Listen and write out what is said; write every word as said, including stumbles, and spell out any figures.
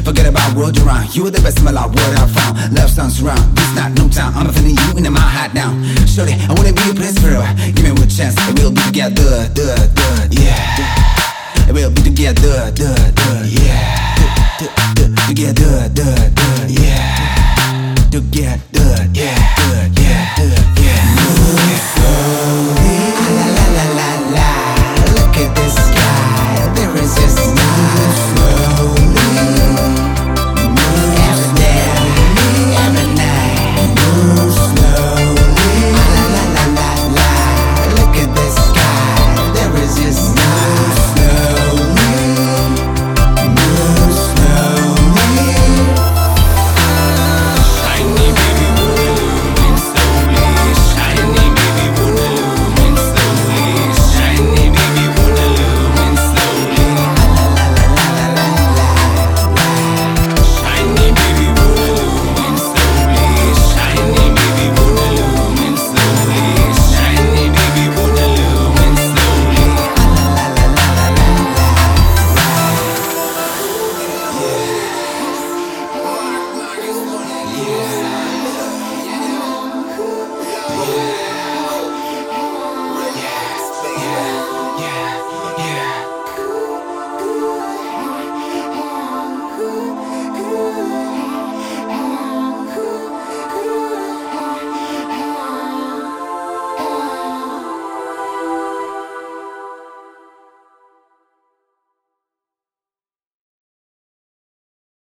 Forget about world around. You are the best smell of what I found. Love sounds around. This not no time. I'm feeling you in my heart now. Shorty, I wanna be your prince forever. Give me a chance, and we'll be together, duh, duh, yeah. We'll be together, duh, duh, yeah. Together, duh, duh, yeah. Together, yeah, duh, yeah, duh, yeah. Move slowly, la la la la la. Look at this sky, there is just move slowly. Move every day, every night. Move slowly, la la la la la. Look at this sky, there is just move slowly. Move slowly. Shiny baby, moving slowly. Shiny baby, moving slowly. Shiny baby, moving slowly. La la la la la la la. Shiny baby, moving slowly. Shiny baby, moving slowly. Shiny baby, moving slowly. La la la la la la la. Yeah. Yeah.